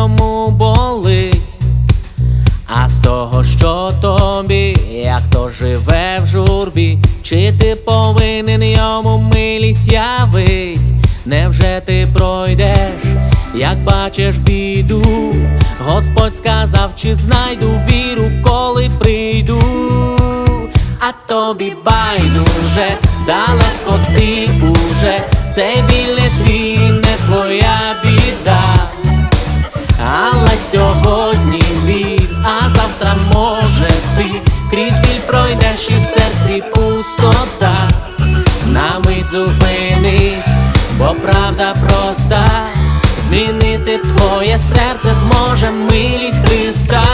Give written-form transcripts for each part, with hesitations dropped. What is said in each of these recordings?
ньому болить, а з того, що тобі, як то живе в журбі, чи ти повинен йому милість явить? Невже ти пройдеш, як бачиш біду? Господь сказав, чи знайду віру, коли прийду? А тобі байдуже, далеко ти уже, цей біль не твій, не твоя біда. Але сьогодні вір, а завтра може ти крізь біль пройдеш і в серці пустота. На мить зупинись, бо правда проста, змінити твоє серце зможе милість Христа.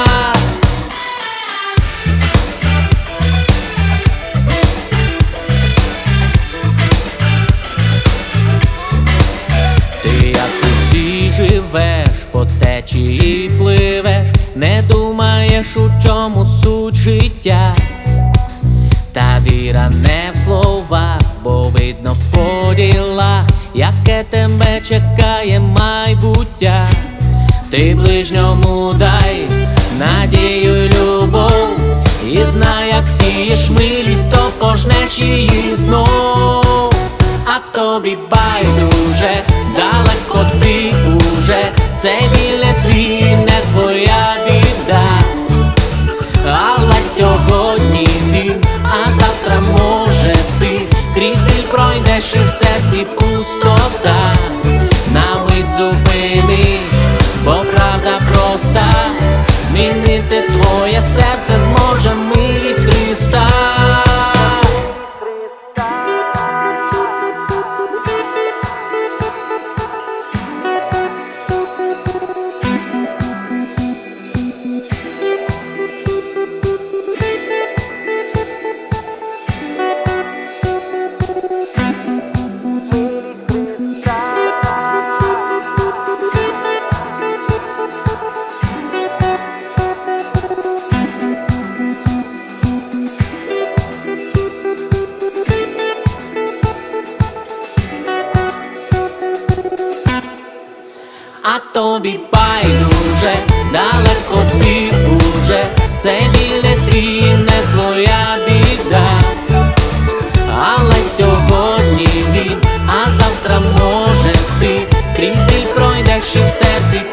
Ти як усі живеш, по течії пливеш, не думаєш, у чому суть життя. Та віра не в словах, бо видно по ділах, яке тебе чекає майбуття. Ти ближньому дай надію й любов, і знай, як сієш милість, то пожнеш її знов. А тобі байдуже, далеко ти уже, цей біль не твій, не твоя біда. Але сьогодні він, а завтра може ти крізь біль пройдеш і в серці пустота. На мить зупинись, бо правда проста, змінити твоє серце зможе милість Христа. А тобі байдуже, далеко ти уже, цей біль не твій, не твоя біда. Але сьогодні він, а завтра може ти крізь біль пройдеш і в серці